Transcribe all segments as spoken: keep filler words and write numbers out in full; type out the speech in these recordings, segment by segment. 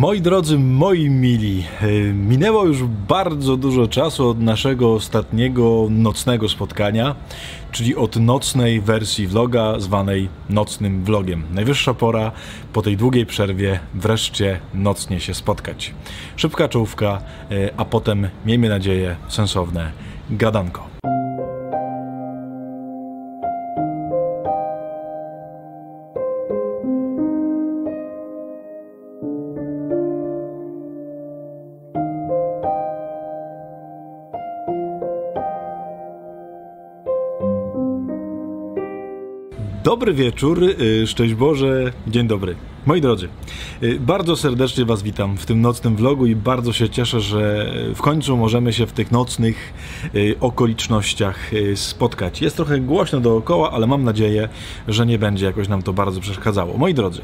Moi drodzy, moi mili, minęło już bardzo dużo czasu od naszego ostatniego nocnego spotkania, czyli od nocnej wersji vloga zwanej nocnym vlogiem. Najwyższa pora po tej długiej przerwie wreszcie nocnie się spotkać. Szybka czołówka, a potem, miejmy nadzieję, sensowne gadanko. Dobry wieczór, szczęść Boże, dzień dobry. Moi drodzy, bardzo serdecznie Was witam w tym nocnym vlogu i bardzo się cieszę, że w końcu możemy się w tych nocnych okolicznościach spotkać. Jest trochę głośno dookoła, ale mam nadzieję, że nie będzie jakoś nam to bardzo przeszkadzało. Moi drodzy,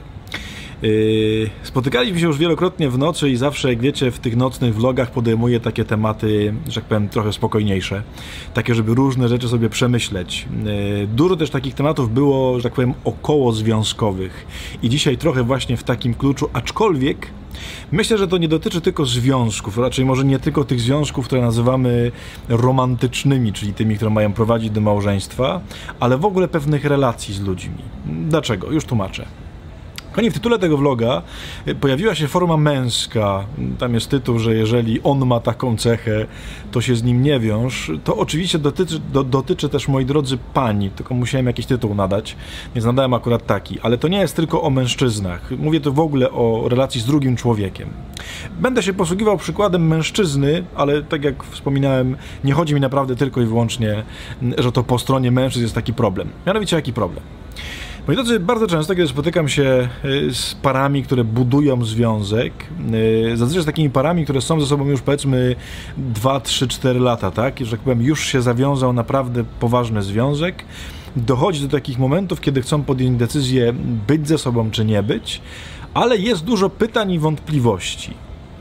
spotykaliśmy się już wielokrotnie w nocy i zawsze, jak wiecie, w tych nocnych vlogach podejmuję takie tematy, że tak powiem, trochę spokojniejsze. Takie, żeby różne rzeczy sobie przemyśleć. Dużo też takich tematów było, że tak powiem, około związkowych. I dzisiaj trochę właśnie w takim kluczu, aczkolwiek myślę, że to nie dotyczy tylko związków, raczej może nie tylko tych związków, które nazywamy romantycznymi, czyli tymi, które mają prowadzić do małżeństwa, ale w ogóle pewnych relacji z ludźmi. Dlaczego? Już tłumaczę. Kochani, w tytule tego vloga pojawiła się forma męska. Tam jest tytuł, że jeżeli on ma taką cechę, to się z nim nie wiąż. To oczywiście dotyczy, do, dotyczy też, moi drodzy, pani, tylko musiałem jakiś tytuł nadać, więc nadałem akurat taki. Ale to nie jest tylko o mężczyznach. Mówię tu w ogóle o relacji z drugim człowiekiem. Będę się posługiwał przykładem mężczyzny, ale tak jak wspominałem, nie chodzi mi naprawdę tylko i wyłącznie, że to po stronie mężczyzn jest taki problem. Mianowicie jaki problem? Moi drodzy, bardzo często, kiedy spotykam się z parami, które budują związek, zazwyczaj z takimi parami, które są ze sobą już, powiedzmy, dwa, trzy, cztery lata, tak? Że tak powiem, już się zawiązał naprawdę poważny związek, dochodzi do takich momentów, kiedy chcą podjąć decyzję być ze sobą czy nie być, ale jest dużo pytań i wątpliwości.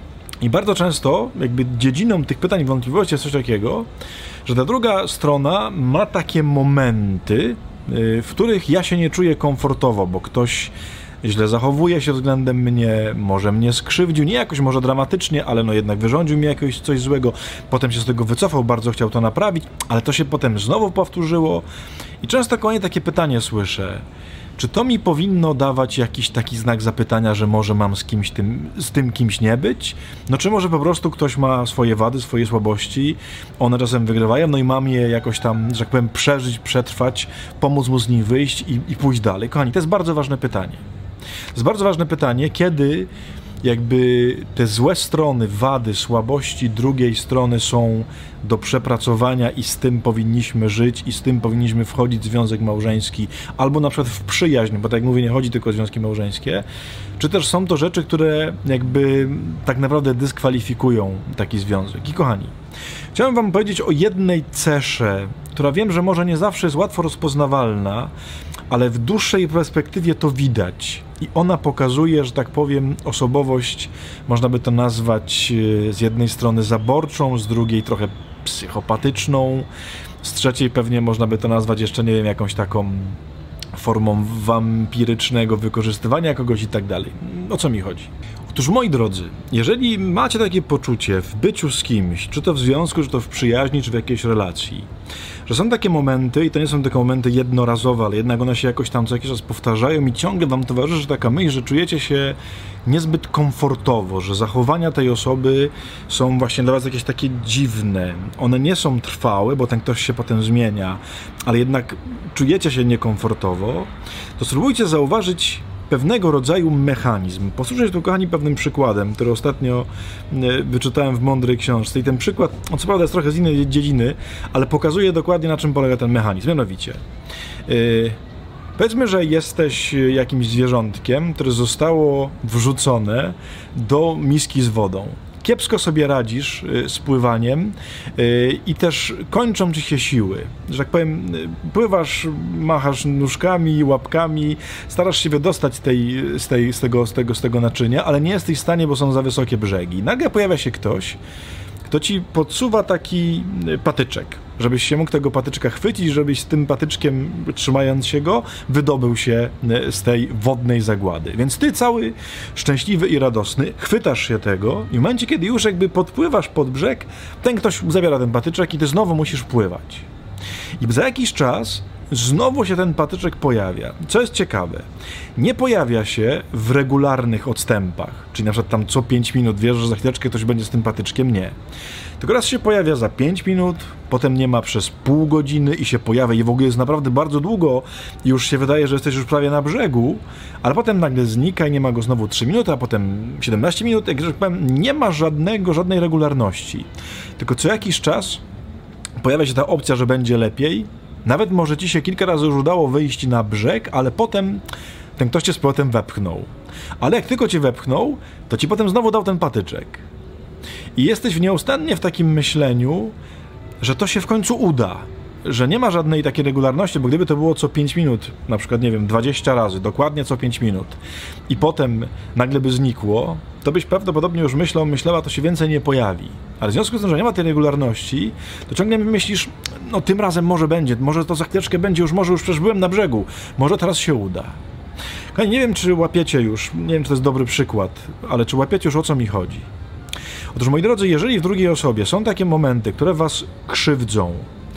I bardzo często jakby dziedziną tych pytań i wątpliwości jest coś takiego, że ta druga strona ma takie momenty, w których ja się nie czuję komfortowo, bo ktoś źle zachowuje się względem mnie, może mnie skrzywdził, nie jakoś może dramatycznie, ale no jednak wyrządził mi jakoś coś złego, potem się z tego wycofał, bardzo chciał to naprawić, ale to się potem znowu powtórzyło i często kolejne takie pytanie słyszę: czy to mi powinno dawać jakiś taki znak zapytania, że może mam z kimś tym, z tym kimś nie być? No czy może po prostu ktoś ma swoje wady, swoje słabości, one czasem wygrywają, no i mam je jakoś tam, że tak powiem, przeżyć, przetrwać, pomóc mu z nim wyjść i, i pójść dalej. Kochani, to jest bardzo ważne pytanie. To jest bardzo ważne pytanie, kiedy jakby te złe strony, wady, słabości drugiej strony są do przepracowania i z tym powinniśmy żyć i z tym powinniśmy wchodzić w związek małżeński, albo na przykład w przyjaźń, bo tak jak mówię, nie chodzi tylko o związki małżeńskie, czy też są to rzeczy, które jakby tak naprawdę dyskwalifikują taki związek. I kochani, chciałem wam powiedzieć o jednej cesze, która wiem, że może nie zawsze jest łatwo rozpoznawalna, ale w dłuższej perspektywie to widać. I ona pokazuje, że tak powiem, osobowość, można by to nazwać z jednej strony zaborczą, z drugiej trochę psychopatyczną, z trzeciej pewnie można by to nazwać jeszcze, nie wiem, jakąś taką formą wampirycznego wykorzystywania kogoś i tak dalej. O co mi chodzi? Otóż, moi drodzy, jeżeli macie takie poczucie w byciu z kimś, czy to w związku, czy to w przyjaźni, czy w jakiejś relacji, że są takie momenty, i to nie są takie momenty jednorazowe, ale jednak one się jakoś tam co jakiś czas powtarzają i ciągle wam towarzyszy taka myśl, że czujecie się niezbyt komfortowo, że zachowania tej osoby są właśnie dla was jakieś takie dziwne. One nie są trwałe, bo ten ktoś się potem zmienia, ale jednak czujecie się niekomfortowo, to spróbujcie zauważyć pewnego rodzaju mechanizm. Posłużę się tu, kochani, pewnym przykładem, który ostatnio wyczytałem w mądrej książce. I ten przykład, on co prawda jest trochę z innej dziedziny, ale pokazuje dokładnie, na czym polega ten mechanizm. Mianowicie, yy, powiedzmy, że jesteś jakimś zwierzątkiem, które zostało wrzucone do miski z wodą. Kiepsko sobie radzisz z pływaniem i też kończą ci się siły. Że tak powiem, pływasz, machasz nóżkami, łapkami, starasz się wydostać z, tej, z, tej, z, tego, z, tego, z tego naczynia, ale nie jesteś w stanie, bo są za wysokie brzegi. Nagle pojawia się ktoś, kto ci podsuwa taki patyczek, żebyś się mógł tego patyczka chwycić, żebyś z tym patyczkiem, trzymając się go, wydobył się z tej wodnej zagłady. Więc ty cały szczęśliwy i radosny chwytasz się tego i w momencie, kiedy już jakby podpływasz pod brzeg, ten ktoś zabiera ten patyczek i ty znowu musisz pływać. I za jakiś czas znowu się ten patyczek pojawia. Co jest ciekawe, nie pojawia się w regularnych odstępach, czyli na przykład tam co pięć minut wiesz, że za chwileczkę ktoś będzie z tym patyczkiem, nie. Tylko raz się pojawia za pięć minut, potem nie ma przez pół godziny i się pojawia i w ogóle jest naprawdę bardzo długo i już się wydaje, że jesteś już prawie na brzegu, ale potem nagle znika i nie ma go znowu trzy minuty, a potem siedemnaście minut, jak że powiem, nie ma żadnego, żadnej regularności. Tylko co jakiś czas pojawia się ta opcja, że będzie lepiej. Nawet może ci się kilka razy już udało wyjść na brzeg, ale potem ten ktoś cię z powrotem wepchnął. Ale jak tylko cię wepchnął, to ci potem znowu dał ten patyczek. I jesteś nieustannie w takim myśleniu, że to się w końcu uda. Że nie ma żadnej takiej regularności, bo gdyby to było co pięć minut, na przykład, nie wiem, dwadzieścia razy, dokładnie co pięć minut i potem nagle by znikło, to byś prawdopodobnie już myślał, myślała, to się więcej nie pojawi. Ale w związku z tym, że nie ma tej regularności, to ciągle myślisz, no tym razem może będzie, może to za chwileczkę będzie, już może już przecież byłem na brzegu, może teraz się uda. Nie wiem, czy łapiecie już, nie wiem, czy to jest dobry przykład, ale czy łapiecie już, o co mi chodzi. Otóż, moi drodzy, jeżeli w drugiej osobie są takie momenty, które was krzywdzą,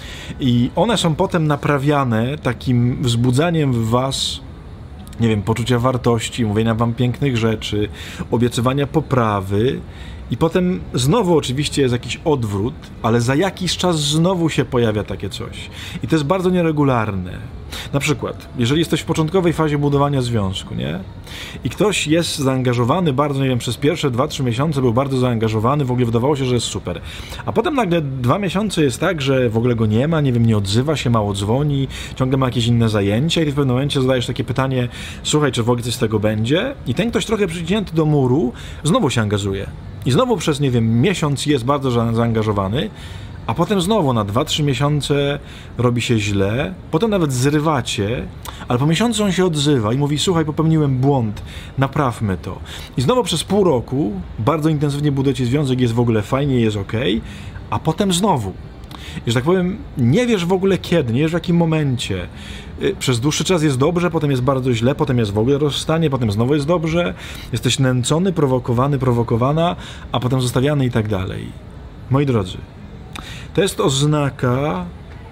i one są potem naprawiane takim wzbudzaniem w was, nie wiem, poczucia wartości, mówienia wam pięknych rzeczy, obiecywania poprawy i potem znowu oczywiście jest jakiś odwrót, ale za jakiś czas znowu się pojawia takie coś. I to jest bardzo nieregularne. Na przykład, jeżeli jesteś w początkowej fazie budowania związku, nie? I ktoś jest zaangażowany bardzo, nie wiem, przez pierwsze dwa trzy miesiące był bardzo zaangażowany, w ogóle wydawało się, że jest super. A potem nagle dwa miesiące jest tak, że w ogóle go nie ma, nie wiem, nie odzywa się, mało dzwoni, ciągle ma jakieś inne zajęcia i ty w pewnym momencie zadajesz takie pytanie, słuchaj, czy w ogóle coś z tego będzie? I ten ktoś trochę przycięty do muru znowu się angażuje. I znowu przez, nie wiem, miesiąc jest bardzo zaangażowany, a potem znowu na dwa trzy miesiące robi się źle, potem nawet zrywacie, ale po miesiącu on się odzywa i mówi, słuchaj, popełniłem błąd, naprawmy to. I znowu przez pół roku bardzo intensywnie budujecie związek, jest w ogóle fajnie, jest okej, a potem znowu. I że tak powiem, nie wiesz w ogóle kiedy, nie wiesz w jakim momencie. Przez dłuższy czas jest dobrze, potem jest bardzo źle, potem jest w ogóle rozstanie, potem znowu jest dobrze, jesteś nęcony, prowokowany, prowokowana, a potem zostawiany i tak dalej. Moi drodzy, to jest oznaka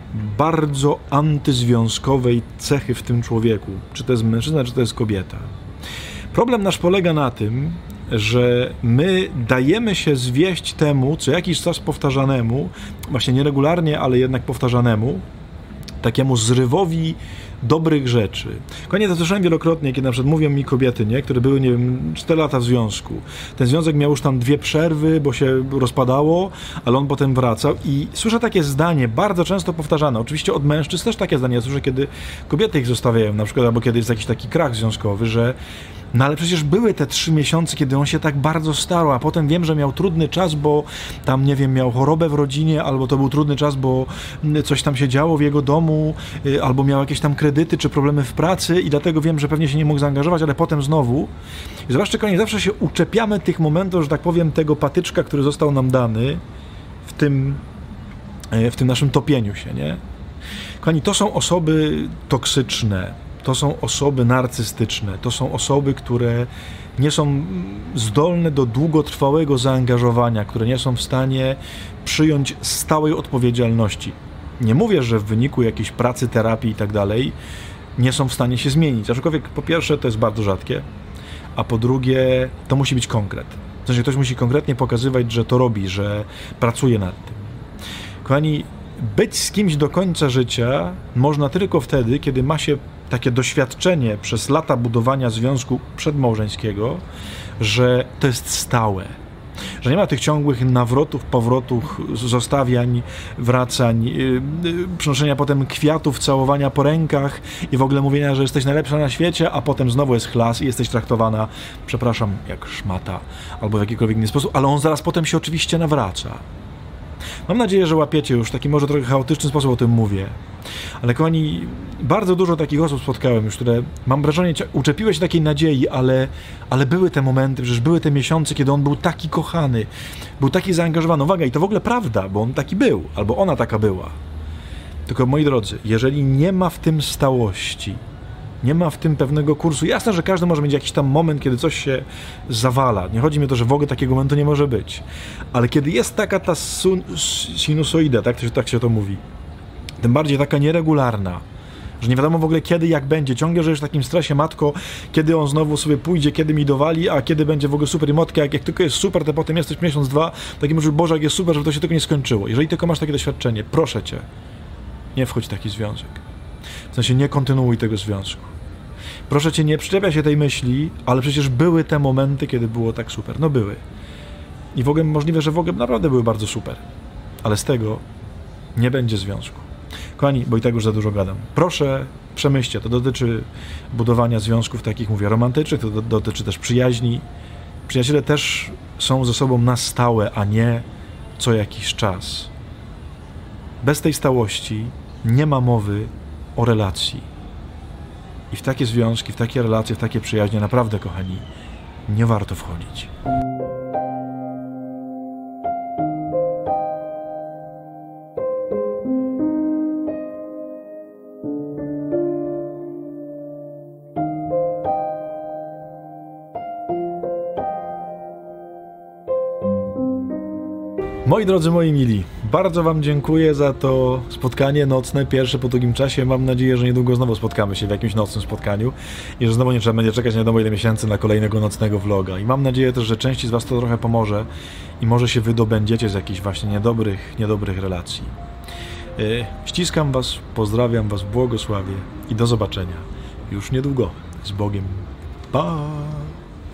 bardzo antyzwiązkowej cechy w tym człowieku. Czy to jest mężczyzna, czy to jest kobieta. Problem nasz polega na tym, że my dajemy się zwieść temu, co jakiś czas powtarzanemu, właśnie nieregularnie, ale jednak powtarzanemu, takiemu zrywowi dobrych rzeczy. Koniec to słyszałem wielokrotnie, kiedy na przykład mówią mi kobiety, nie, które były, nie wiem, cztery lata w związku. Ten związek miał już tam dwie przerwy, bo się rozpadało, ale on potem wracał i słyszę takie zdanie, bardzo często powtarzane. Oczywiście od mężczyzn też takie zdanie słyszę, kiedy kobiety ich zostawiają, na przykład, albo kiedy jest jakiś taki krach związkowy, że no ale przecież były te trzy miesiące, kiedy on się tak bardzo starał, a potem wiem, że miał trudny czas, bo tam, nie wiem, miał chorobę w rodzinie, albo to był trudny czas, bo coś tam się działo w jego domu, albo miał jakieś tam kredyty, czy problemy w pracy i dlatego wiem, że pewnie się nie mógł zaangażować, ale potem znowu. I zobaczcie, kochani, zawsze się uczepiamy tych momentów, że tak powiem, tego patyczka, który został nam dany w tym, w tym naszym topieniu się, nie? Kochani, to są osoby toksyczne. To są osoby narcystyczne, to są osoby, które nie są zdolne do długotrwałego zaangażowania, które nie są w stanie przyjąć stałej odpowiedzialności. Nie mówię, że w wyniku jakiejś pracy, terapii i tak dalej nie są w stanie się zmienić. Aczkolwiek po pierwsze to jest bardzo rzadkie, a po drugie to musi być konkret. W sensie ktoś musi konkretnie pokazywać, że to robi, że pracuje nad tym. Kochani, być z kimś do końca życia można tylko wtedy, kiedy ma się takie doświadczenie przez lata budowania związku przedmałżeńskiego, że to jest stałe. Że nie ma tych ciągłych nawrotów, powrotów, zostawiań, wracań, yy, yy, przynoszenia potem kwiatów, całowania po rękach i w ogóle mówienia, że jesteś najlepsza na świecie, a potem znowu jest chlas i jesteś traktowana, przepraszam, jak szmata, albo w jakikolwiek inny sposób, ale on zaraz potem się oczywiście nawraca. Mam nadzieję, że łapiecie już w taki może trochę chaotyczny sposób o tym mówię. Ale kochani, bardzo dużo takich osób spotkałem już, które, mam wrażenie, uczepiły się takiej nadziei, ale, ale były te momenty, przecież były te miesiące, kiedy on był taki kochany, był taki zaangażowany. Uwaga, i to w ogóle prawda, bo on taki był, albo ona taka była. Tylko, moi drodzy, jeżeli nie ma w tym stałości, nie ma w tym pewnego kursu, jasne, że każdy może mieć jakiś tam moment, kiedy coś się zawala. Nie chodzi mi o to, że w ogóle takiego momentu nie może być. Ale kiedy jest taka ta sinusoida, tak, tak się to mówi, tym bardziej taka nieregularna, że nie wiadomo w ogóle kiedy, jak będzie, ciągle żyjesz w takim stresie, matko, kiedy on znowu sobie pójdzie, kiedy mi dowali, a kiedy będzie w ogóle super i motka, jak, jak tylko jest super, to potem jesteś miesiąc, dwa, taki może, Boże, jak jest super, żeby to się tylko nie skończyło. Jeżeli tylko masz takie doświadczenie, proszę Cię, nie wchodź w taki związek. W sensie nie kontynuuj tego związku. Proszę Cię, nie przyczepia się tej myśli, ale przecież były te momenty, kiedy było tak super. No były. I w ogóle możliwe, że w ogóle naprawdę były bardzo super. Ale z tego nie będzie związku. Kochani, bo i tak już za dużo gadam. Proszę, przemyślcie, to dotyczy budowania związków takich, mówię, romantycznych, to dotyczy też przyjaźni. Przyjaciele też są ze sobą na stałe, a nie co jakiś czas. Bez tej stałości nie ma mowy o relacji. I w takie związki, w takie relacje, w takie przyjaźnie naprawdę, kochani, nie warto wchodzić. Moi drodzy, moi mili, bardzo Wam dziękuję za to spotkanie nocne, pierwsze po długim czasie. Mam nadzieję, że niedługo znowu spotkamy się w jakimś nocnym spotkaniu i że znowu nie trzeba będzie czekać nie wiadomo ile miesięcy na kolejnego nocnego vloga. I mam nadzieję też, że części z Was to trochę pomoże i może się wydobędziecie z jakichś właśnie niedobrych, niedobrych relacji. Yy, ściskam Was, pozdrawiam Was, błogosławię i do zobaczenia już niedługo. Z Bogiem. Pa!